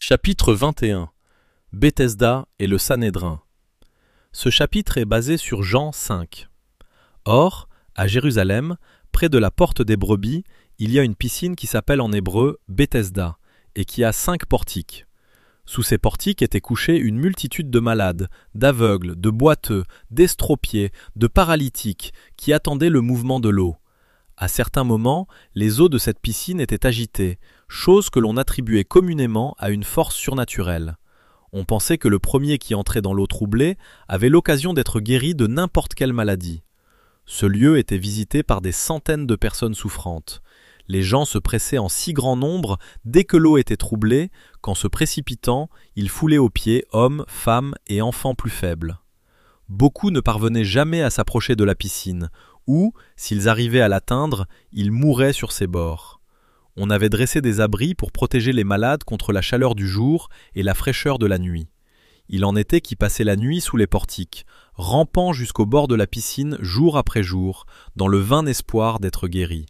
Chapitre 21. Bethesda et le Sanhédrin. Ce chapitre est basé sur Jean 5. Or, à Jérusalem, près de la porte des brebis, il y a une piscine qui s'appelle en hébreu Bethesda et qui a 5 portiques. Sous ces portiques étaient couchés une multitude de malades, d'aveugles, de boiteux, d'estropiés, de paralytiques qui attendaient le mouvement de l'eau. À certains moments, les eaux de cette piscine étaient agitées, chose que l'on attribuait communément à une force surnaturelle. On pensait que le premier qui entrait dans l'eau troublée avait l'occasion d'être guéri de n'importe quelle maladie. Ce lieu était visité par des centaines de personnes souffrantes. Les gens se pressaient en si grand nombre dès que l'eau était troublée, qu'en se précipitant, ils foulaient aux pieds hommes, femmes et enfants plus faibles. Beaucoup ne parvenaient jamais à s'approcher de la piscine, ou, s'ils arrivaient à l'atteindre, ils mouraient sur ses bords. On avait dressé des abris pour protéger les malades contre la chaleur du jour et la fraîcheur de la nuit. Il en était qui passaient la nuit sous les portiques, rampant jusqu'au bord de la piscine jour après jour, dans le vain espoir d'être guéris.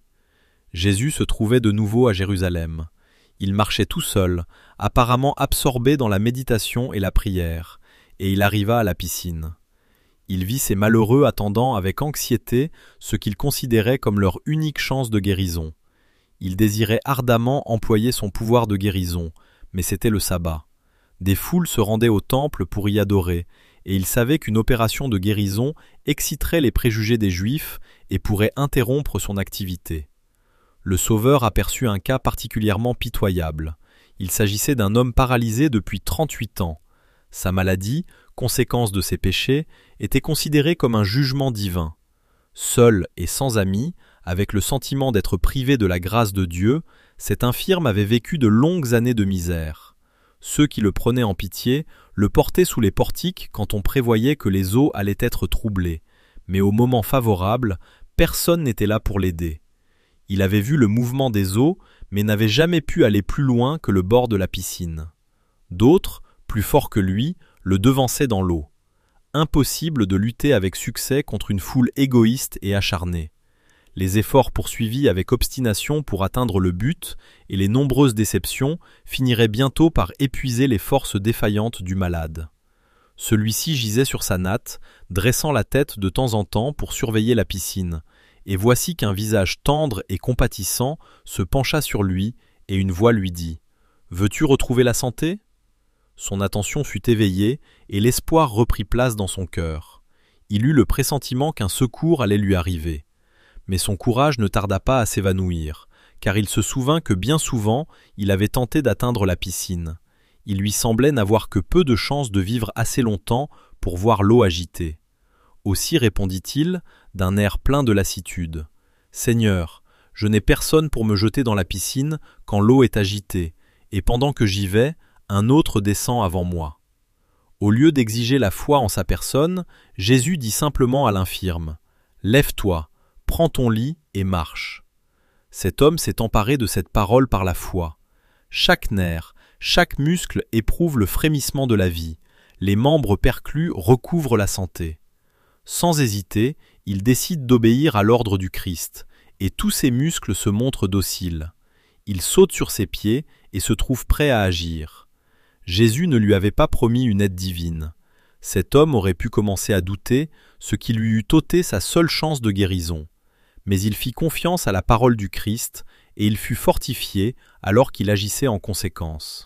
Jésus se trouvait de nouveau à Jérusalem. Il marchait tout seul, apparemment absorbé dans la méditation et la prière, et il arriva à la piscine. Il vit ces malheureux attendant avec anxiété ce qu'ils considéraient comme leur unique chance de guérison. Il désirait ardemment employer son pouvoir de guérison, mais c'était le sabbat. Des foules se rendaient au temple pour y adorer, et il savait qu'une opération de guérison exciterait les préjugés des Juifs et pourrait interrompre son activité. Le Sauveur aperçut un cas particulièrement pitoyable. Il s'agissait d'un homme paralysé depuis 38 ans. Sa maladie, conséquence de ses péchés, était considérée comme un jugement divin. Seul et sans amis, avec le sentiment d'être privé de la grâce de Dieu, cet infirme avait vécu de longues années de misère. Ceux qui le prenaient en pitié le portaient sous les portiques quand on prévoyait que les eaux allaient être troublées, mais au moment favorable, personne n'était là pour l'aider. Il avait vu le mouvement des eaux, mais n'avait jamais pu aller plus loin que le bord de la piscine. D'autres, plus forts que lui, le devançaient dans l'eau. Impossible de lutter avec succès contre une foule égoïste et acharnée. Les efforts poursuivis avec obstination pour atteindre le but et les nombreuses déceptions finiraient bientôt par épuiser les forces défaillantes du malade. Celui-ci gisait sur sa natte, dressant la tête de temps en temps pour surveiller la piscine, et voici qu'un visage tendre et compatissant se pencha sur lui et une voix lui dit « Veux-tu retrouver la santé ?» Son attention fut éveillée et l'espoir reprit place dans son cœur. Il eut le pressentiment qu'un secours allait lui arriver. Mais son courage ne tarda pas à s'évanouir, car il se souvint que bien souvent il avait tenté d'atteindre la piscine. Il lui semblait n'avoir que peu de chance de vivre assez longtemps pour voir l'eau agitée. Aussi répondit-il, d'un air plein de lassitude. « Seigneur, je n'ai personne pour me jeter dans la piscine quand l'eau est agitée, et pendant que j'y vais, un autre descend avant moi. » Au lieu d'exiger la foi en sa personne, Jésus dit simplement à l'infirme « Lève-toi, prends ton lit et marche. » Cet homme s'est emparé de cette parole par la foi. Chaque nerf, chaque muscle éprouve le frémissement de la vie. Les membres perclus recouvrent la santé. Sans hésiter, il décide d'obéir à l'ordre du Christ, et tous ses muscles se montrent dociles. Il saute sur ses pieds et se trouve prêt à agir. Jésus ne lui avait pas promis une aide divine. Cet homme aurait pu commencer à douter, ce qui lui eût ôté sa seule chance de guérison. Mais il fit confiance à la parole du Christ, et il fut fortifié alors qu'il agissait en conséquence.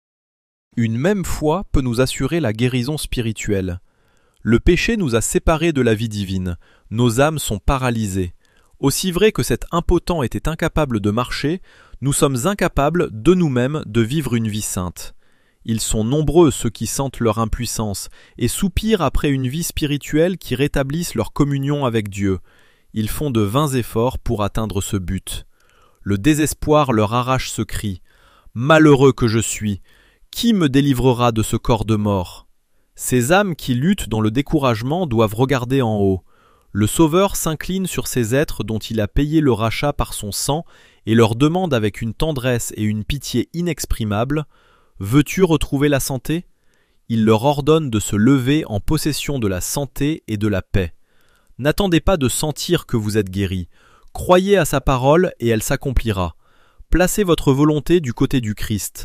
Une même foi peut nous assurer la guérison spirituelle. Le péché nous a séparés de la vie divine, nos âmes sont paralysées. Aussi vrai que cet impotent était incapable de marcher, nous sommes incapables de nous-mêmes de vivre une vie sainte. Ils sont nombreux ceux qui sentent leur impuissance et soupirent après une vie spirituelle qui rétablisse leur communion avec Dieu. Ils font de vains efforts pour atteindre ce but. Le désespoir leur arrache ce cri « Malheureux que je suis! Qui me délivrera de ce corps de mort ?» Ces âmes qui luttent dans le découragement doivent regarder en haut. Le Sauveur s'incline sur ces êtres dont il a payé le rachat par son sang et leur demande avec une tendresse et une pitié inexprimables « Veux-tu retrouver la santé ?» Il leur ordonne de se lever en possession de la santé et de la paix. N'attendez pas de sentir que vous êtes guéris. Croyez à sa parole et elle s'accomplira. Placez votre volonté du côté du Christ.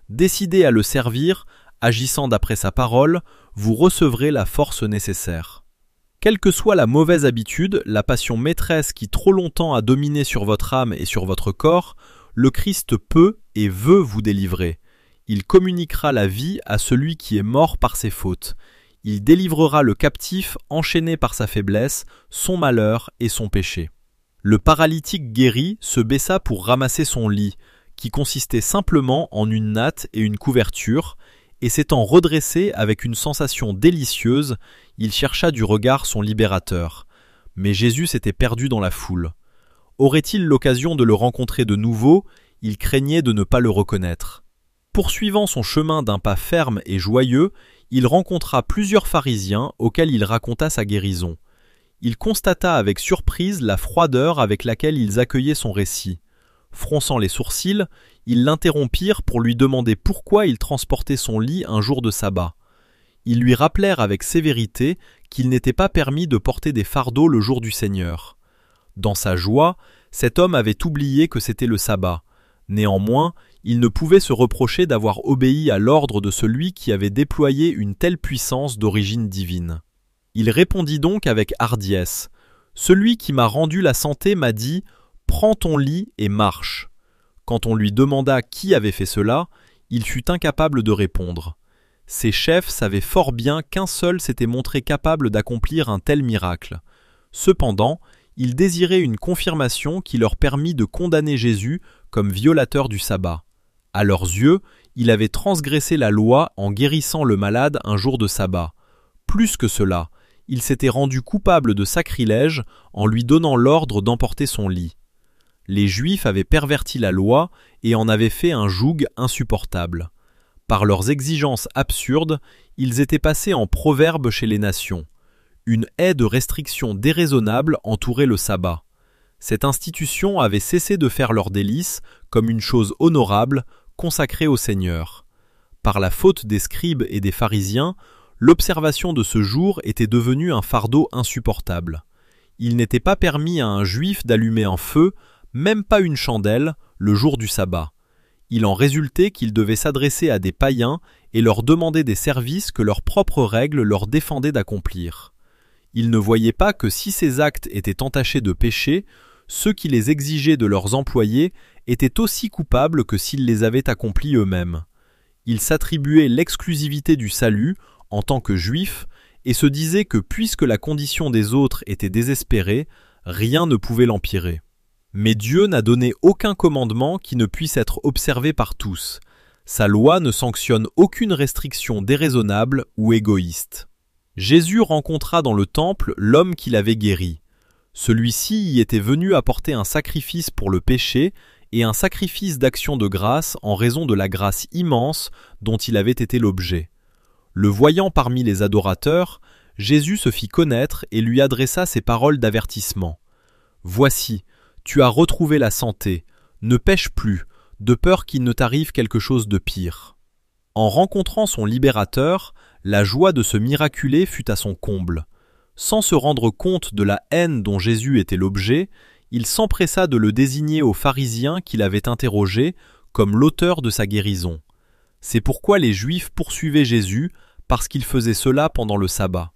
Décidez à le servir, agissant d'après sa parole, vous recevrez la force nécessaire. Quelle que soit la mauvaise habitude, la passion maîtresse qui trop longtemps a dominé sur votre âme et sur votre corps, le Christ peut et veut vous délivrer. Il communiquera la vie à celui qui est mort par ses fautes. Il délivrera le captif enchaîné par sa faiblesse, son malheur et son péché. Le paralytique guéri se baissa pour ramasser son lit, qui consistait simplement en une natte et une couverture, et s'étant redressé avec une sensation délicieuse, il chercha du regard son libérateur. Mais Jésus s'était perdu dans la foule. Aurait-il l'occasion de le rencontrer de nouveau? Il craignait de ne pas le reconnaître. Poursuivant son chemin d'un pas ferme et joyeux, il rencontra plusieurs pharisiens auxquels il raconta sa guérison. Il constata avec surprise la froideur avec laquelle ils accueillaient son récit. Fronçant les sourcils, ils l'interrompirent pour lui demander pourquoi il transportait son lit un jour de sabbat. Ils lui rappelèrent avec sévérité qu'il n'était pas permis de porter des fardeaux le jour du Seigneur. Dans sa joie, cet homme avait oublié que c'était le sabbat. Néanmoins, il ne pouvait se reprocher d'avoir obéi à l'ordre de celui qui avait déployé une telle puissance d'origine divine. Il répondit donc avec hardiesse. « Celui qui m'a rendu la santé m'a dit « Prends ton lit et marche ». Quand on lui demanda qui avait fait cela, il fut incapable de répondre. Ses chefs savaient fort bien qu'un seul s'était montré capable d'accomplir un tel miracle. Cependant, ils désiraient une confirmation qui leur permît de condamner Jésus comme violateur du sabbat. À leurs yeux, il avait transgressé la loi en guérissant le malade un jour de sabbat. Plus que cela, il s'était rendu coupable de sacrilège en lui donnant l'ordre d'emporter son lit. Les Juifs avaient perverti la loi et en avaient fait un joug insupportable. Par leurs exigences absurdes, ils étaient passés en proverbe chez les nations. Une haie de restrictions déraisonnables entourait le sabbat. Cette institution avait cessé de faire leur délice comme une chose honorable, consacrée au Seigneur. Par la faute des scribes et des pharisiens, l'observation de ce jour était devenue un fardeau insupportable. Il n'était pas permis à un juif d'allumer un feu, même pas une chandelle, le jour du sabbat. Il en résultait qu'il devait s'adresser à des païens et leur demander des services que leurs propres règles leur défendaient d'accomplir. Ils ne voyaient pas que si ces actes étaient entachés de péché, ceux qui les exigeaient de leurs employés étaient aussi coupables que s'ils les avaient accomplis eux-mêmes. Ils s'attribuaient l'exclusivité du salut en tant que juifs et se disaient que puisque la condition des autres était désespérée, rien ne pouvait l'empirer. Mais Dieu n'a donné aucun commandement qui ne puisse être observé par tous. Sa loi ne sanctionne aucune restriction déraisonnable ou égoïste. Jésus rencontra dans le temple l'homme qui l'avait guéri. Celui-ci y était venu apporter un sacrifice pour le péché et un sacrifice d'action de grâce en raison de la grâce immense dont il avait été l'objet. Le voyant parmi les adorateurs, Jésus se fit connaître et lui adressa ces paroles d'avertissement. « Voici, tu as retrouvé la santé, ne pêche plus, de peur qu'il ne t'arrive quelque chose de pire. » En rencontrant son libérateur, la joie de ce miraculé fut à son comble. Sans se rendre compte de la haine dont Jésus était l'objet, il s'empressa de le désigner aux pharisiens qui l'avaient interrogé comme l'auteur de sa guérison. C'est pourquoi les Juifs poursuivaient Jésus, parce qu'il faisait cela pendant le sabbat.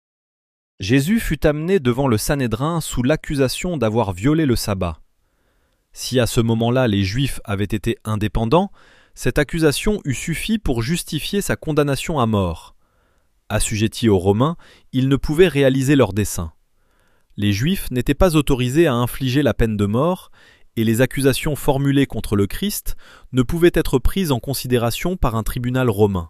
Jésus fut amené devant le Sanhédrin sous l'accusation d'avoir violé le sabbat. Si à ce moment-là les Juifs avaient été indépendants, cette accusation eût suffi pour justifier sa condamnation à mort. Assujettis aux Romains, ils ne pouvaient réaliser leur dessein. Les Juifs n'étaient pas autorisés à infliger la peine de mort, et les accusations formulées contre le Christ ne pouvaient être prises en considération par un tribunal romain.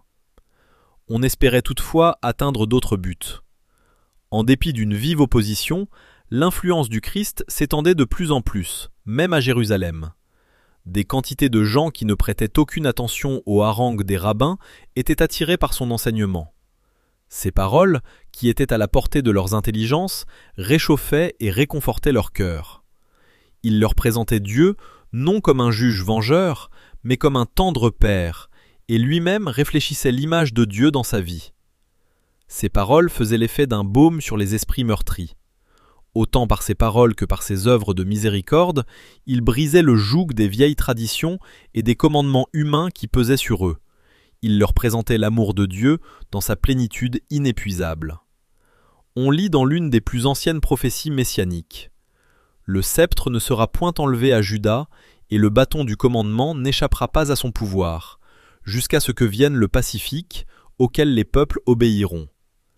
On espérait toutefois atteindre d'autres buts. En dépit d'une vive opposition, l'influence du Christ s'étendait de plus en plus, même à Jérusalem. Des quantités de gens qui ne prêtaient aucune attention aux harangues des rabbins étaient attirés par son enseignement. Ces paroles, qui étaient à la portée de leurs intelligences, réchauffaient et réconfortaient leur cœur. Il leur présentait Dieu non comme un juge vengeur, mais comme un tendre père, et lui-même réfléchissait l'image de Dieu dans sa vie. Ces paroles faisaient l'effet d'un baume sur les esprits meurtris. Autant par ses paroles que par ses œuvres de miséricorde, il brisait le joug des vieilles traditions et des commandements humains qui pesaient sur eux. Il leur présentait l'amour de Dieu dans sa plénitude inépuisable. On lit dans l'une des plus anciennes prophéties messianiques. Le sceptre ne sera point enlevé à Juda, et le bâton du commandement n'échappera pas à son pouvoir, jusqu'à ce que vienne le pacifique, auquel les peuples obéiront.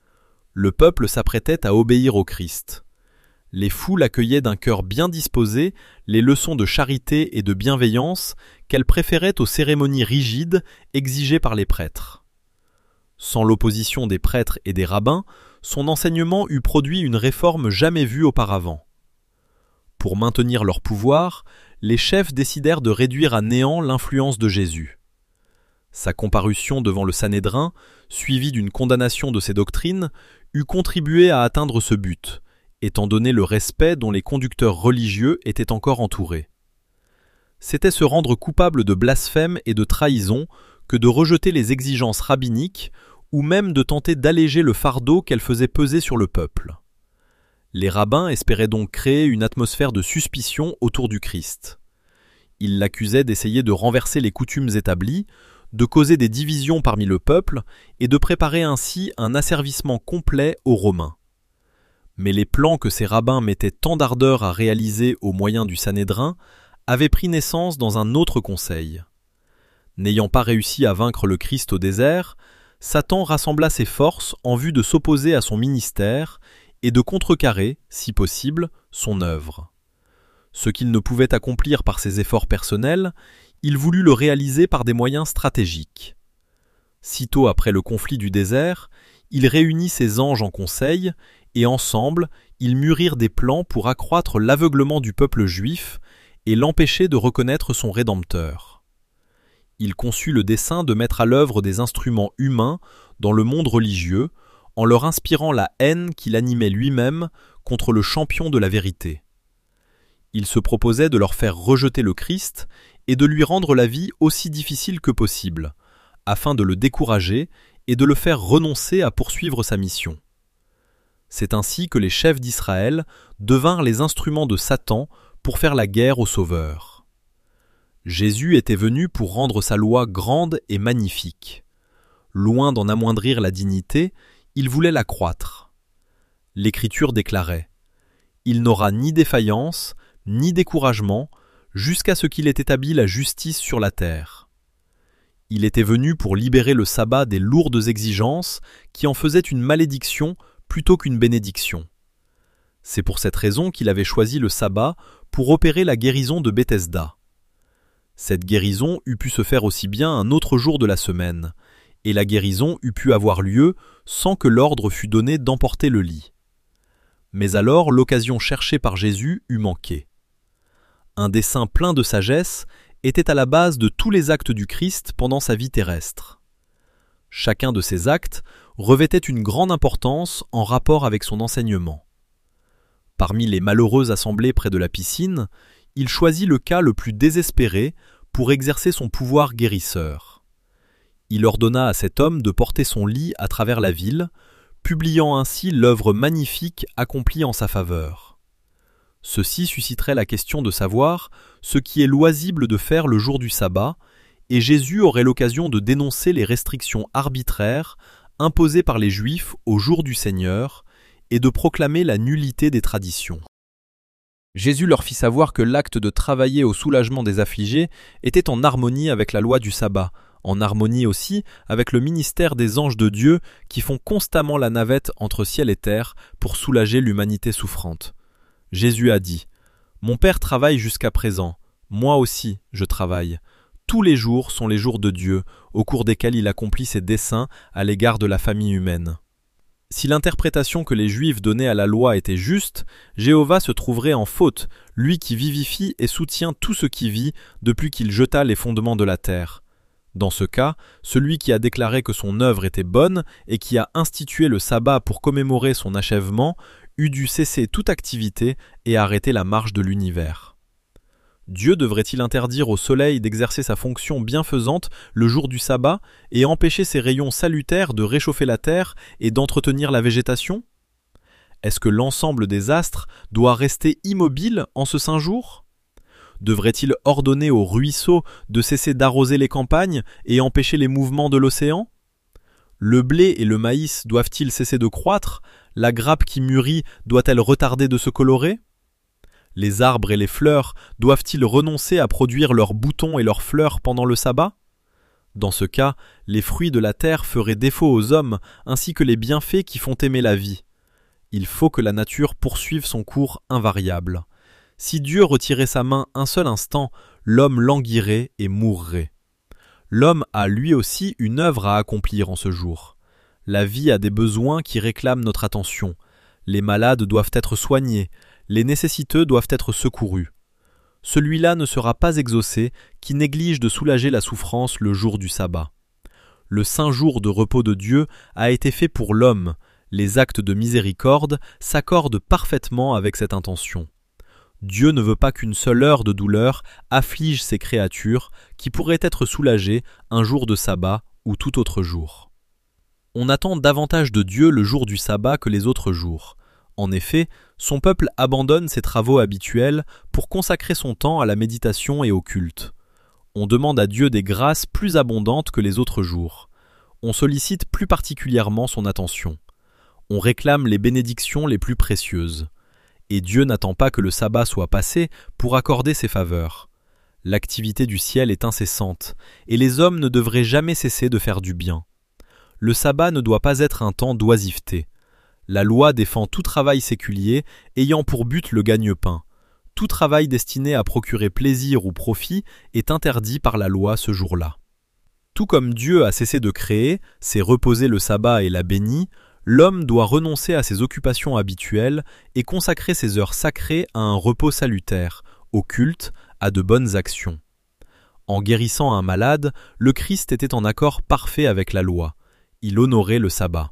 Le peuple s'apprêtait à obéir au Christ. Les foules accueillaient d'un cœur bien disposé les leçons de charité et de bienveillance qu'elles préféraient aux cérémonies rigides exigées par les prêtres. Sans l'opposition des prêtres et des rabbins, son enseignement eût produit une réforme jamais vue auparavant. Pour maintenir leur pouvoir, les chefs décidèrent de réduire à néant l'influence de Jésus. Sa comparution devant le Sanhédrin, suivie d'une condamnation de ses doctrines, eût contribué à atteindre ce but, étant donné le respect dont les conducteurs religieux étaient encore entourés. C'était se rendre coupable de blasphème et de trahison que de rejeter les exigences rabbiniques ou même de tenter d'alléger le fardeau qu'elles faisaient peser sur le peuple. Les rabbins espéraient donc créer une atmosphère de suspicion autour du Christ. Ils l'accusaient d'essayer de renverser les coutumes établies, de causer des divisions parmi le peuple et de préparer ainsi un asservissement complet aux Romains. Mais les plans que ces rabbins mettaient tant d'ardeur à réaliser au moyen du Sanhédrin avaient pris naissance dans un autre conseil. N'ayant pas réussi à vaincre le Christ au désert, Satan rassembla ses forces en vue de s'opposer à son ministère et de contrecarrer, si possible, son œuvre. Ce qu'il ne pouvait accomplir par ses efforts personnels, il voulut le réaliser par des moyens stratégiques. Sitôt après le conflit du désert, il réunit ses anges en conseil, et ensemble, ils mûrirent des plans pour accroître l'aveuglement du peuple juif et l'empêcher de reconnaître son Rédempteur. Il conçut le dessein de mettre à l'œuvre des instruments humains dans le monde religieux, en leur inspirant la haine qu'il animait lui-même contre le champion de la vérité. Il se proposait de leur faire rejeter le Christ et de lui rendre la vie aussi difficile que possible, afin de le décourager et de le faire renoncer à poursuivre sa mission. C'est ainsi que les chefs d'Israël devinrent les instruments de Satan pour faire la guerre au Sauveur. Jésus était venu pour rendre sa loi grande et magnifique. Loin d'en amoindrir la dignité, il voulait l'accroître. L'Écriture déclarait « Il n'aura ni défaillance, ni découragement, jusqu'à ce qu'il ait établi la justice sur la terre. » Il était venu pour libérer le sabbat des lourdes exigences qui en faisaient une malédiction plutôt qu'une bénédiction. C'est pour cette raison qu'il avait choisi le sabbat pour opérer la guérison de Bethesda. Cette guérison eût pu se faire aussi bien un autre jour de la semaine, et la guérison eût pu avoir lieu sans que l'ordre fût donné d'emporter le lit. Mais alors l'occasion cherchée par Jésus eût manqué. Un dessein plein de sagesse était à la base de tous les actes du Christ pendant sa vie terrestre. Chacun de ces actes revêtait une grande importance en rapport avec son enseignement. Parmi les malheureux assemblés près de la piscine, il choisit le cas le plus désespéré pour exercer son pouvoir guérisseur. Il ordonna à cet homme de porter son lit à travers la ville, publiant ainsi l'œuvre magnifique accomplie en sa faveur. Ceci susciterait la question de savoir ce qui est loisible de faire le jour du sabbat, et Jésus aurait l'occasion de dénoncer les restrictions arbitraires imposées par les Juifs au jour du Seigneur et de proclamer la nullité des traditions. Jésus leur fit savoir que l'acte de travailler au soulagement des affligés était en harmonie avec la loi du sabbat, en harmonie aussi avec le ministère des anges de Dieu qui font constamment la navette entre ciel et terre pour soulager l'humanité souffrante. Jésus a dit « Mon Père travaille jusqu'à présent, moi aussi je travaille. Tous les jours sont les jours de Dieu, au cours desquels il accomplit ses desseins à l'égard de la famille humaine. » Si l'interprétation que les Juifs donnaient à la loi était juste, Jéhovah se trouverait en faute, lui qui vivifie et soutient tout ce qui vit depuis qu'il jeta les fondements de la terre. Dans ce cas, celui qui a déclaré que son œuvre était bonne et qui a institué le sabbat pour commémorer son achèvement eût dû cesser toute activité et arrêter la marche de l'univers. Dieu devrait-il interdire au soleil d'exercer sa fonction bienfaisante le jour du sabbat et empêcher ses rayons salutaires de réchauffer la terre et d'entretenir la végétation ? Est-ce que l'ensemble des astres doit rester immobile en ce saint jour ? Devrait-il ordonner aux ruisseaux de cesser d'arroser les campagnes et empêcher les mouvements de l'océan ? Le blé et le maïs doivent-ils cesser de croître ? La grappe qui mûrit doit-elle retarder de se colorer ? Les arbres et les fleurs doivent-ils renoncer à produire leurs boutons et leurs fleurs pendant le sabbat ? Dans ce cas, les fruits de la terre feraient défaut aux hommes, ainsi que les bienfaits qui font aimer la vie. Il faut que la nature poursuive son cours invariable. Si Dieu retirait sa main un seul instant, l'homme languirait et mourrait. L'homme a lui aussi une œuvre à accomplir en ce jour. La vie a des besoins qui réclament notre attention. Les malades doivent être soignés, les nécessiteux doivent être secourus. Celui-là ne sera pas exaucé qui néglige de soulager la souffrance le jour du sabbat. Le saint jour de repos de Dieu a été fait pour l'homme. Les actes de miséricorde s'accordent parfaitement avec cette intention. Dieu ne veut pas qu'une seule heure de douleur afflige ses créatures qui pourraient être soulagées un jour de sabbat ou tout autre jour. On attend davantage de Dieu le jour du sabbat que les autres jours. En effet, son peuple abandonne ses travaux habituels pour consacrer son temps à la méditation et au culte. On demande à Dieu des grâces plus abondantes que les autres jours. On sollicite plus particulièrement son attention. On réclame les bénédictions les plus précieuses. Et Dieu n'attend pas que le sabbat soit passé pour accorder ses faveurs. L'activité du ciel est incessante, et les hommes ne devraient jamais cesser de faire du bien. Le sabbat ne doit pas être un temps d'oisiveté. La loi défend tout travail séculier ayant pour but le gagne-pain. Tout travail destiné à procurer plaisir ou profit est interdit par la loi ce jour-là. Tout comme Dieu a cessé de créer, s'est reposé le sabbat et l'a béni, l'homme doit renoncer à ses occupations habituelles et consacrer ses heures sacrées à un repos salutaire, au culte, à de bonnes actions. En guérissant un malade, le Christ était en accord parfait avec la loi. Il honorait le sabbat.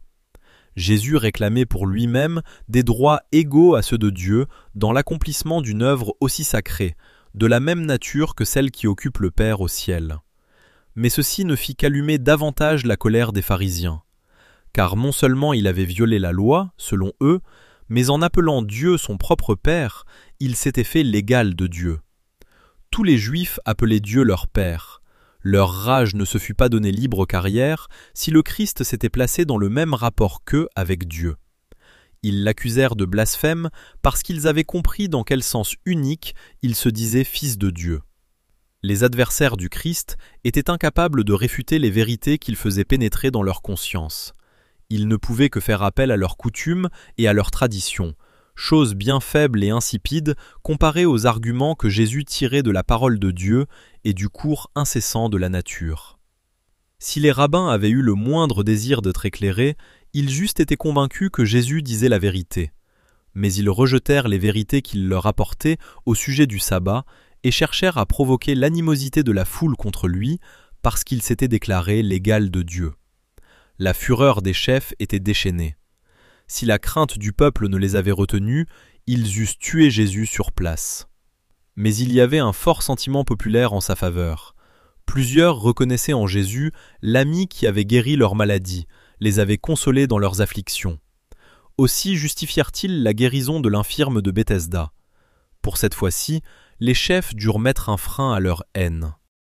Jésus réclamait pour lui-même des droits égaux à ceux de Dieu dans l'accomplissement d'une œuvre aussi sacrée, de la même nature que celle qui occupe le Père au ciel. Mais ceci ne fit qu'allumer davantage la colère des pharisiens. Car non seulement il avait violé la loi, selon eux, mais en appelant Dieu son propre Père, il s'était fait l'égal de Dieu. Tous les Juifs appelaient Dieu leur Père. Leur rage ne se fut pas donnée libre carrière si le Christ s'était placé dans le même rapport qu'eux avec Dieu. Ils l'accusèrent de blasphème parce qu'ils avaient compris dans quel sens unique il se disait fils de Dieu. Les adversaires du Christ étaient incapables de réfuter les vérités qu'il faisait pénétrer dans leur conscience. Ils ne pouvaient que faire appel à leurs coutumes et à leurs traditions, chose bien faible et insipide comparée aux arguments que Jésus tirait de la parole de Dieu et du cours incessant de la nature. Si les rabbins avaient eu le moindre désir d'être éclairés, ils eussent été convaincus que Jésus disait la vérité. Mais ils rejetèrent les vérités qu'il leur apportait au sujet du sabbat et cherchèrent à provoquer l'animosité de la foule contre lui parce qu'il s'était déclaré l'égal de Dieu. La fureur des chefs était déchaînée. Si la crainte du peuple ne les avait retenus, ils eussent tué Jésus sur place. Mais il y avait un fort sentiment populaire en sa faveur. Plusieurs reconnaissaient en Jésus l'ami qui avait guéri leur maladie, les avait consolés dans leurs afflictions. Aussi justifièrent-ils la guérison de l'infirme de Bethesda. Pour cette fois-ci, les chefs durent mettre un frein à leur haine.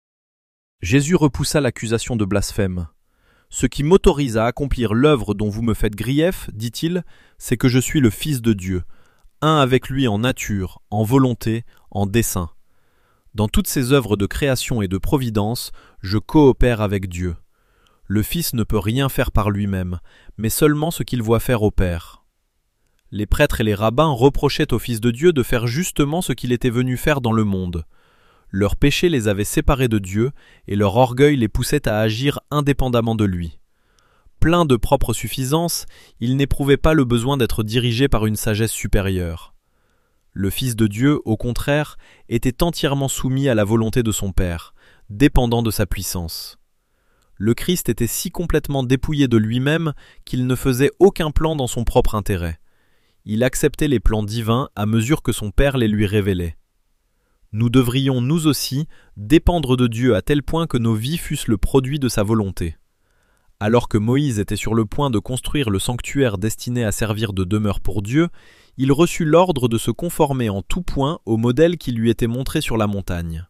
Jésus repoussa l'accusation de blasphème. « Ce qui m'autorise à accomplir l'œuvre dont vous me faites grief, dit-il, c'est que je suis le Fils de Dieu, un avec lui en nature, en volonté, en dessein. Dans toutes ces œuvres de création et de providence, je coopère avec Dieu. Le Fils ne peut rien faire par lui-même, mais seulement ce qu'il voit faire au Père. » Les prêtres et les rabbins reprochaient au Fils de Dieu de faire justement ce qu'il était venu faire dans le monde. Leur péché les avait séparés de Dieu et leur orgueil les poussait à agir indépendamment de lui. Plein de propre suffisance, ils n'éprouvaient pas le besoin d'être dirigés par une sagesse supérieure. Le Fils de Dieu, au contraire, était entièrement soumis à la volonté de son Père, dépendant de sa puissance. Le Christ était si complètement dépouillé de lui-même qu'il ne faisait aucun plan dans son propre intérêt. Il acceptait les plans divins à mesure que son Père les lui révélait. Nous devrions, nous aussi, dépendre de Dieu à tel point que nos vies fussent le produit de sa volonté. Alors que Moïse était sur le point de construire le sanctuaire destiné à servir de demeure pour Dieu, il reçut l'ordre de se conformer en tout point au modèle qui lui était montré sur la montagne.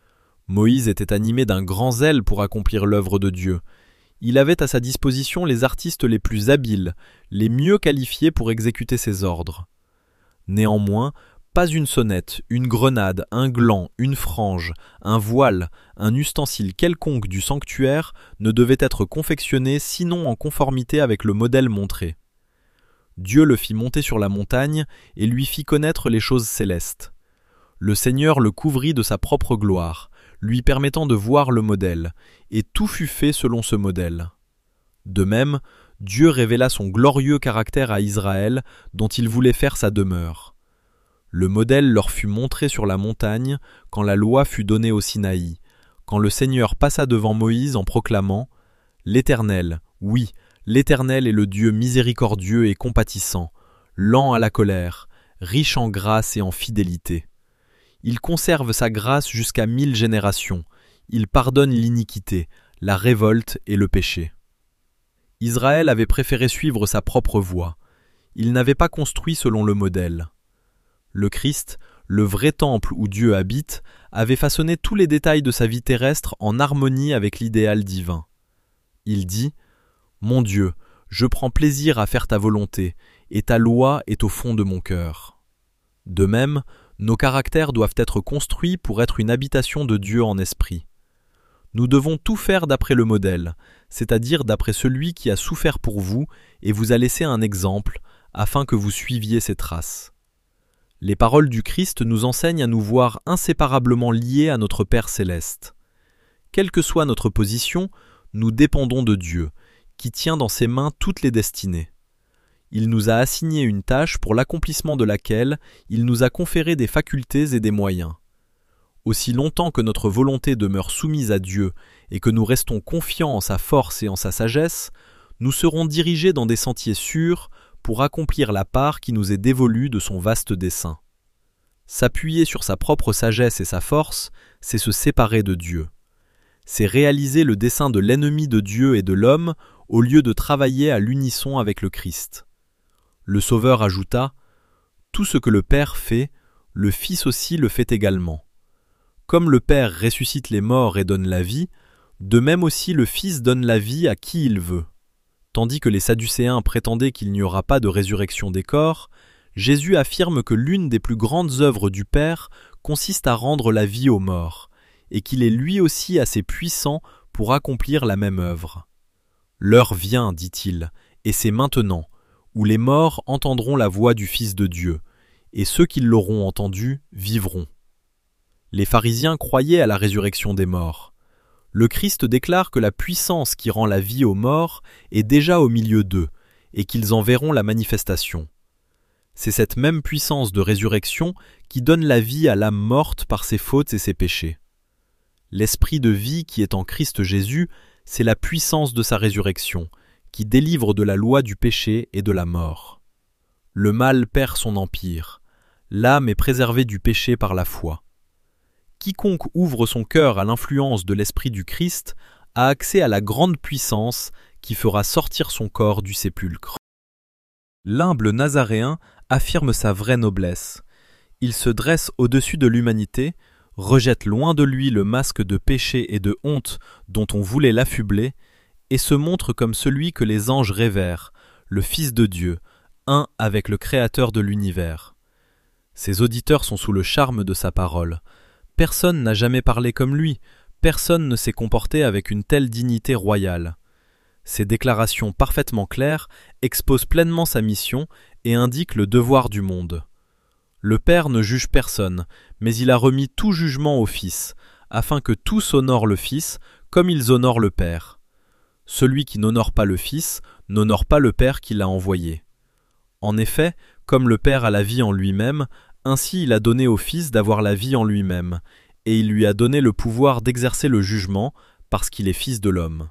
Moïse était animé d'un grand zèle pour accomplir l'œuvre de Dieu. Il avait à sa disposition les artistes les plus habiles, les mieux qualifiés pour exécuter ses ordres. Néanmoins, pas une sonnette, une grenade, un gland, une frange, un voile, un ustensile quelconque du sanctuaire ne devait être confectionné sinon en conformité avec le modèle montré. Dieu le fit monter sur la montagne et lui fit connaître les choses célestes. Le Seigneur le couvrit de sa propre gloire, lui permettant de voir le modèle, et tout fut fait selon ce modèle. De même, Dieu révéla son glorieux caractère à Israël, dont il voulait faire sa demeure. Le modèle leur fut montré sur la montagne, quand la loi fut donnée au Sinaï, quand le Seigneur passa devant Moïse en proclamant « L'Éternel, oui, l'Éternel est le Dieu miséricordieux et compatissant, lent à la colère, riche en grâce et en fidélité. Il conserve sa grâce jusqu'à 1000 générations, il pardonne l'iniquité, la révolte et le péché. » Israël avait préféré suivre sa propre voie. Il n'avait pas construit selon le modèle. Le Christ, le vrai temple où Dieu habite, avait façonné tous les détails de sa vie terrestre en harmonie avec l'idéal divin. Il dit « Mon Dieu, je prends plaisir à faire ta volonté, et ta loi est au fond de mon cœur. » De même, nos caractères doivent être construits pour être une habitation de Dieu en esprit. Nous devons tout faire d'après le modèle, c'est-à-dire d'après celui qui a souffert pour vous et vous a laissé un exemple, afin que vous suiviez ses traces. Les paroles du Christ nous enseignent à nous voir inséparablement liés à notre Père céleste. Quelle que soit notre position, nous dépendons de Dieu, qui tient dans ses mains toutes les destinées. Il nous a assigné une tâche pour l'accomplissement de laquelle il nous a conféré des facultés et des moyens. Aussi longtemps que notre volonté demeure soumise à Dieu et que nous restons confiants en sa force et en sa sagesse, nous serons dirigés dans des sentiers sûrs pour accomplir la part qui nous est dévolue de son vaste dessein. S'appuyer sur sa propre sagesse et sa force, c'est se séparer de Dieu. C'est réaliser le dessein de l'ennemi de Dieu et de l'homme au lieu de travailler à l'unisson avec le Christ. Le Sauveur ajouta « Tout ce que le Père fait, le Fils aussi le fait également. Comme le Père ressuscite les morts et donne la vie, de même aussi le Fils donne la vie à qui il veut. » Tandis que les Sadducéens prétendaient qu'il n'y aura pas de résurrection des corps, Jésus affirme que l'une des plus grandes œuvres du Père consiste à rendre la vie aux morts, et qu'il est lui aussi assez puissant pour accomplir la même œuvre. L'heure vient, dit-il, et c'est maintenant, où les morts entendront la voix du Fils de Dieu, et ceux qui l'auront entendu vivront. Les pharisiens croyaient à la résurrection des morts. Le Christ déclare que la puissance qui rend la vie aux morts est déjà au milieu d'eux, et qu'ils en verront la manifestation. C'est cette même puissance de résurrection qui donne la vie à l'âme morte par ses fautes et ses péchés. L'esprit de vie qui est en Christ Jésus, c'est la puissance de sa résurrection, qui délivre de la loi du péché et de la mort. Le mal perd son empire. L'âme est préservée du péché par la foi. Quiconque ouvre son cœur à l'influence de l'Esprit du Christ a accès à la grande puissance qui fera sortir son corps du sépulcre. L'humble Nazaréen affirme sa vraie noblesse. Il se dresse au-dessus de l'humanité, rejette loin de lui le masque de péché et de honte dont on voulait l'affubler, et se montre comme celui que les anges révèrent, le Fils de Dieu, un avec le Créateur de l'univers. Ses auditeurs sont sous le charme de sa parole. Personne n'a jamais parlé comme lui, personne ne s'est comporté avec une telle dignité royale. Ses déclarations parfaitement claires exposent pleinement sa mission et indiquent le devoir du monde. Le Père ne juge personne, mais il a remis tout jugement au Fils, afin que tous honorent le Fils comme ils honorent le Père. Celui qui n'honore pas le Fils n'honore pas le Père qui l'a envoyé. En effet, comme le Père a la vie en lui-même, ainsi il a donné au Fils d'avoir la vie en lui-même, et il lui a donné le pouvoir d'exercer le jugement, parce qu'il est Fils de l'homme.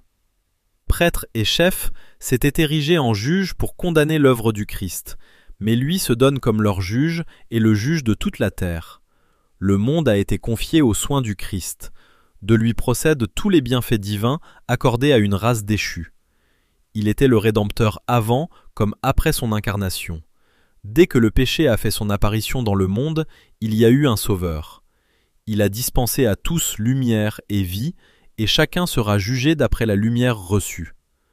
Prêtre et chef s'était érigé en juge pour condamner l'œuvre du Christ, mais lui se donne comme leur juge et le juge de toute la terre. Le monde a été confié aux soins du Christ. De lui procèdent tous les bienfaits divins accordés à une race déchue. Il était le Rédempteur avant comme après son incarnation. Dès que le péché a fait son apparition dans le monde, il y a eu un Sauveur. Il a dispensé à tous lumière et vie, et chacun sera jugé d'après la lumière reçue.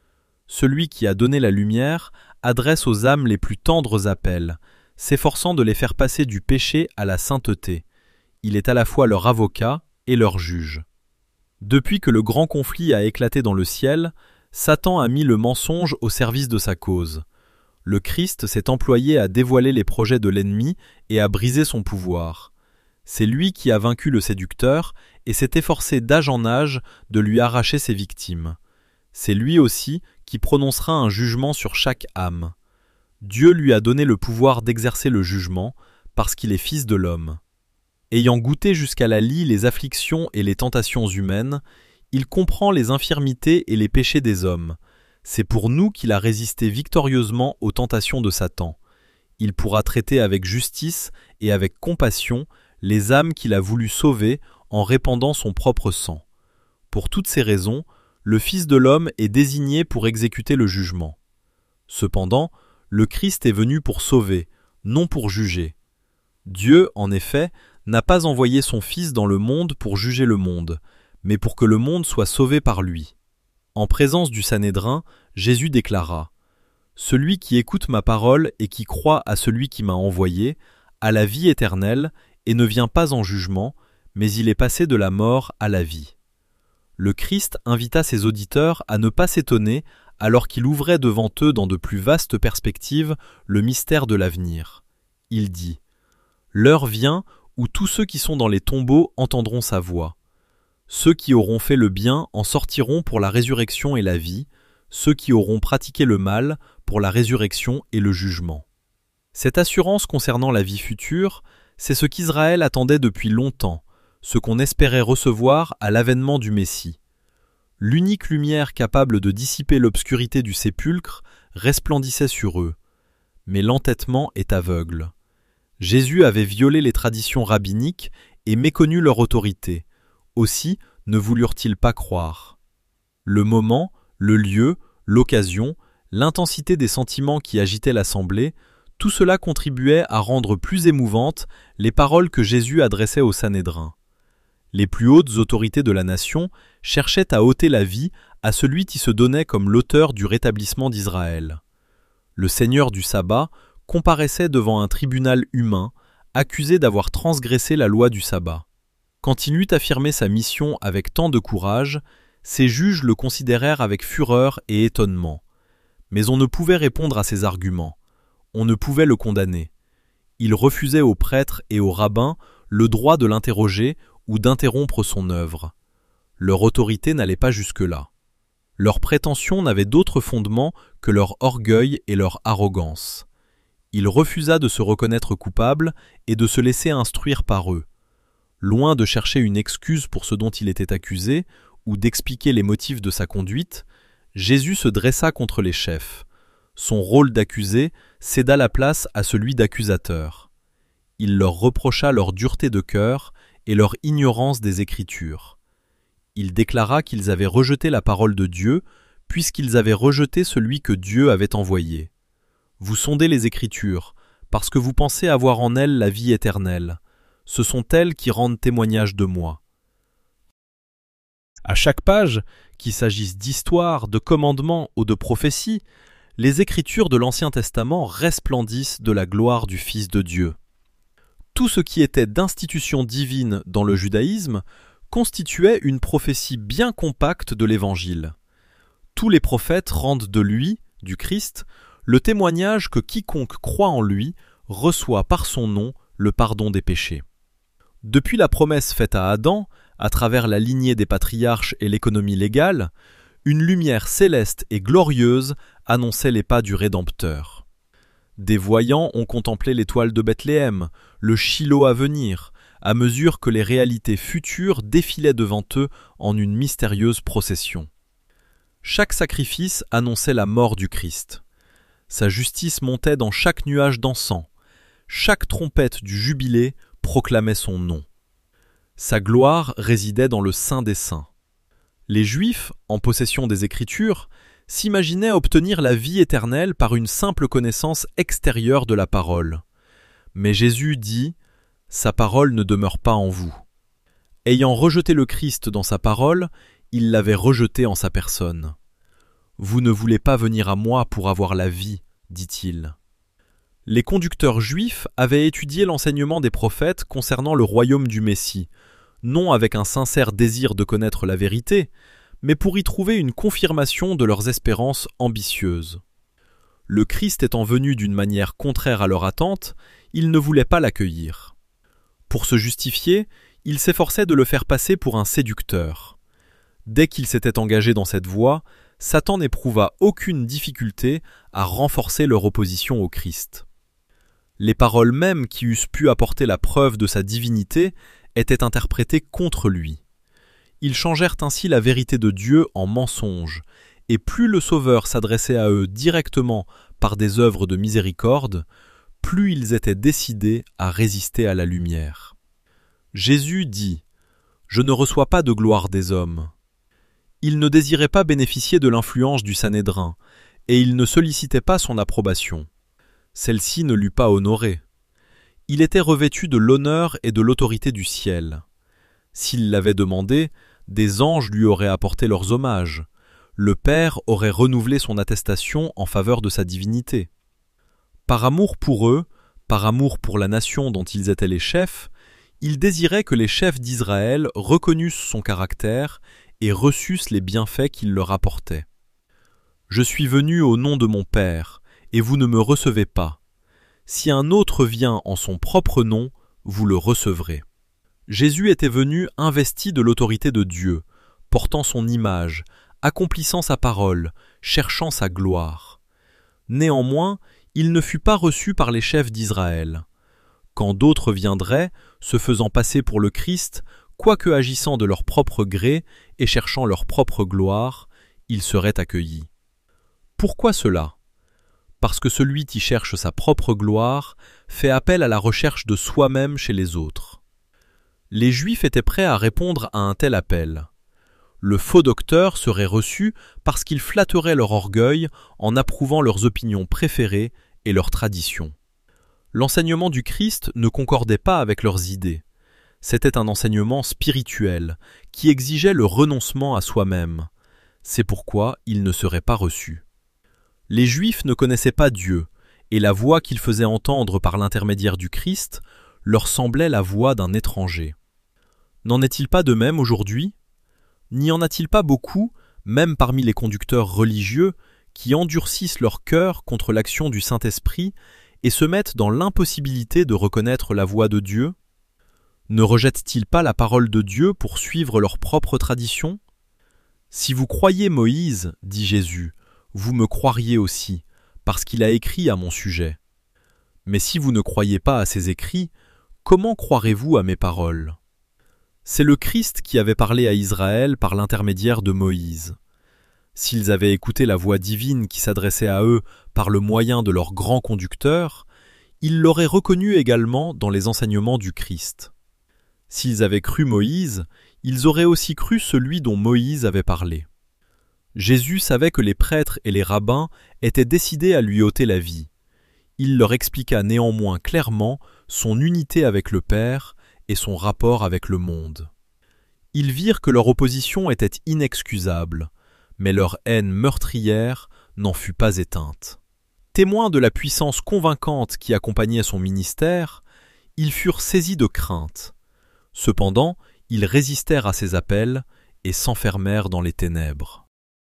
Celui qui a donné la lumière adresse aux âmes les plus tendres appels, s'efforçant de les faire passer du péché à la sainteté. Il est à la fois leur avocat et leur juge. Depuis que le grand conflit a éclaté dans le ciel, Satan a mis le mensonge au service de sa cause. Le Christ s'est employé à dévoiler les projets de l'ennemi et à briser son pouvoir. C'est lui qui a vaincu le séducteur et s'est efforcé d'âge en âge de lui arracher ses victimes. C'est lui aussi qui prononcera un jugement sur chaque âme. Dieu lui a donné le pouvoir d'exercer le jugement parce qu'il est fils de l'homme. Ayant goûté jusqu'à la lie les afflictions et les tentations humaines, il comprend les infirmités et les péchés des hommes. C'est pour nous qu'il a résisté victorieusement aux tentations de Satan. Il pourra traiter avec justice et avec compassion les âmes qu'il a voulu sauver en répandant son propre sang. Pour toutes ces raisons, le Fils de l'homme est désigné pour exécuter le jugement. Cependant, le Christ est venu pour sauver, non pour juger. Dieu, en effet, n'a pas envoyé son Fils dans le monde pour juger le monde, mais pour que le monde soit sauvé par lui. En présence du Sanhédrin, Jésus déclara « Celui qui écoute ma parole et qui croit à celui qui m'a envoyé a la vie éternelle et ne vient pas en jugement, mais il est passé de la mort à la vie. » Le Christ invita ses auditeurs à ne pas s'étonner alors qu'il ouvrait devant eux dans de plus vastes perspectives le mystère de l'avenir. Il dit « L'heure vient où tous ceux qui sont dans les tombeaux entendront sa voix. Ceux qui auront fait le bien en sortiront pour la résurrection et la vie, ceux qui auront pratiqué le mal pour la résurrection et le jugement. » Cette assurance concernant la vie future, c'est ce qu'Israël attendait depuis longtemps, ce qu'on espérait recevoir à l'avènement du Messie. L'unique lumière capable de dissiper l'obscurité du sépulcre resplendissait sur eux. Mais l'entêtement est aveugle. Jésus avait violé les traditions rabbiniques et méconnu leur autorité. Aussi ne voulurent-ils pas croire. Le moment, le lieu, l'occasion, l'intensité des sentiments qui agitaient l'assemblée, tout cela contribuait à rendre plus émouvantes les paroles que Jésus adressait au Sanhédrin. Les plus hautes autorités de la nation cherchaient à ôter la vie à celui qui se donnait comme l'auteur du rétablissement d'Israël. Le Seigneur du sabbat comparaissait devant un tribunal humain, accusé d'avoir transgressé la loi du sabbat. Quand il eut affirmé sa mission avec tant de courage, ses juges le considérèrent avec fureur et étonnement. Mais on ne pouvait répondre à ses arguments. On ne pouvait le condamner. Il refusait aux prêtres et aux rabbins le droit de l'interroger ou d'interrompre son œuvre. Leur autorité n'allait pas jusque-là. Leurs prétentions n'avaient d'autre fondement que leur orgueil et leur arrogance. Il refusa de se reconnaître coupable et de se laisser instruire par eux. Loin de chercher une excuse pour ce dont il était accusé ou d'expliquer les motifs de sa conduite, Jésus se dressa contre les chefs. Son rôle d'accusé céda la place à celui d'accusateur. Il leur reprocha leur dureté de cœur et leur ignorance des Écritures. Il déclara qu'ils avaient rejeté la parole de Dieu, puisqu'ils avaient rejeté celui que Dieu avait envoyé. Vous sondez les Écritures, parce que vous pensez avoir en elles la vie éternelle. Ce sont elles qui rendent témoignage de moi. À chaque page, qu'il s'agisse d'histoire, de commandements ou de prophéties, les Écritures de l'Ancien Testament resplendissent de la gloire du Fils de Dieu. Tout ce qui était d'institution divine dans le judaïsme constituait une prophétie bien compacte de l'Évangile. Tous les prophètes rendent de lui, du Christ, le témoignage que quiconque croit en lui reçoit par son nom le pardon des péchés. Depuis la promesse faite à Adam, à travers la lignée des patriarches et l'économie légale, une lumière céleste et glorieuse annonçait les pas du Rédempteur. Des voyants ont contemplé l'étoile de Bethléem, le Shiloh à venir, à mesure que les réalités futures défilaient devant eux en une mystérieuse procession. Chaque sacrifice annonçait la mort du Christ. Sa justice montait dans chaque nuage d'encens. Chaque trompette du jubilé proclamait son nom. Sa gloire résidait dans le Saint des Saints. Les Juifs, en possession des Écritures, s'imaginaient obtenir la vie éternelle par une simple connaissance extérieure de la parole. Mais Jésus dit « Sa parole ne demeure pas en vous ». Ayant rejeté le Christ dans sa parole, il l'avait rejeté en sa personne. « Vous ne voulez pas venir à moi pour avoir la vie », dit-il. Les conducteurs juifs avaient étudié l'enseignement des prophètes concernant le royaume du Messie, non avec un sincère désir de connaître la vérité, mais pour y trouver une confirmation de leurs espérances ambitieuses. Le Christ étant venu d'une manière contraire à leur attente, ils ne voulaient pas l'accueillir. Pour se justifier, ils s'efforçaient de le faire passer pour un séducteur. Dès qu'il s'était engagé dans cette voie, Satan n'éprouva aucune difficulté à renforcer leur opposition au Christ. Les paroles mêmes qui eussent pu apporter la preuve de sa divinité étaient interprétées contre lui. Ils changèrent ainsi la vérité de Dieu en mensonge, et plus le Sauveur s'adressait à eux directement par des œuvres de miséricorde, plus ils étaient décidés à résister à la lumière. Jésus dit « Je ne reçois pas de gloire des hommes ». Il ne désirait pas bénéficier de l'influence du Sanhédrin, et il ne sollicitait pas son approbation. Celle-ci ne l'eût pas honoré. Il était revêtu de l'honneur et de l'autorité du ciel. S'il l'avait demandé, des anges lui auraient apporté leurs hommages. Le Père aurait renouvelé son attestation en faveur de sa divinité. Par amour pour eux, par amour pour la nation dont ils étaient les chefs, il désirait que les chefs d'Israël reconnussent son caractère et reçussent les bienfaits qu'il leur apportait. « Je suis venu au nom de mon Père, et vous ne me recevez pas. Si un autre vient en son propre nom, vous le recevrez. » Jésus était venu investi de l'autorité de Dieu, portant son image, accomplissant sa parole, cherchant sa gloire. Néanmoins, il ne fut pas reçu par les chefs d'Israël. Quand d'autres viendraient, se faisant passer pour le Christ, quoique agissant de leur propre gré et cherchant leur propre gloire, ils seraient accueillis. Pourquoi cela ? Parce que celui qui cherche sa propre gloire fait appel à la recherche de soi-même chez les autres. Les Juifs étaient prêts à répondre à un tel appel. Le faux docteur serait reçu parce qu'il flatterait leur orgueil en approuvant leurs opinions préférées et leurs traditions. L'enseignement du Christ ne concordait pas avec leurs idées. C'était un enseignement spirituel qui exigeait le renoncement à soi-même. C'est pourquoi il ne serait pas reçu. Les Juifs ne connaissaient pas Dieu, et la voix qu'ils faisaient entendre par l'intermédiaire du Christ leur semblait la voix d'un étranger. N'en est-il pas de même aujourd'hui ? N'y en a-t-il pas beaucoup, même parmi les conducteurs religieux, qui endurcissent leur cœur contre l'action du Saint-Esprit et se mettent dans l'impossibilité de reconnaître la voix de Dieu ? Ne rejettent-ils pas la parole de Dieu pour suivre leur propre tradition ? Si vous croyez Moïse, dit Jésus, vous me croiriez aussi, parce qu'il a écrit à mon sujet. Mais si vous ne croyez pas à ses écrits, comment croirez-vous à mes paroles ? C'est le Christ qui avait parlé à Israël par l'intermédiaire de Moïse. S'ils avaient écouté la voix divine qui s'adressait à eux par le moyen de leur grand conducteur, ils l'auraient reconnu également dans les enseignements du Christ. S'ils avaient cru Moïse, ils auraient aussi cru celui dont Moïse avait parlé. Jésus savait que les prêtres et les rabbins étaient décidés à lui ôter la vie. Il leur expliqua néanmoins clairement son unité avec le Père et son rapport avec le monde. Ils virent que leur opposition était inexcusable, mais leur haine meurtrière n'en fut pas éteinte. Témoins de la puissance convaincante qui accompagnait son ministère, ils furent saisis de crainte. Cependant, ils résistèrent à ses appels et s'enfermèrent dans les ténèbres.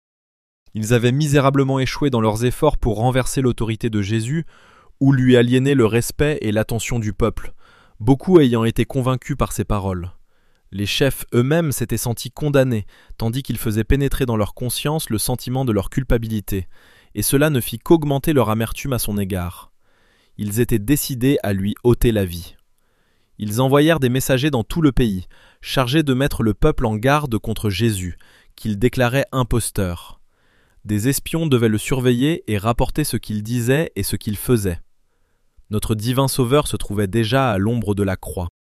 Ils avaient misérablement échoué dans leurs efforts pour renverser l'autorité de Jésus ou lui aliéner le respect et l'attention du peuple, beaucoup ayant été convaincus par ses paroles. Les chefs eux-mêmes s'étaient sentis condamnés, tandis qu'ils faisaient pénétrer dans leur conscience le sentiment de leur culpabilité, et cela ne fit qu'augmenter leur amertume à son égard. Ils étaient décidés à lui ôter la vie. Ils envoyèrent des messagers dans tout le pays, chargés de mettre le peuple en garde contre Jésus, qu'ils déclaraient imposteur. Des espions devaient le surveiller et rapporter ce qu'il disait et ce qu'il faisait. Notre divin Sauveur se trouvait déjà à l'ombre de la croix.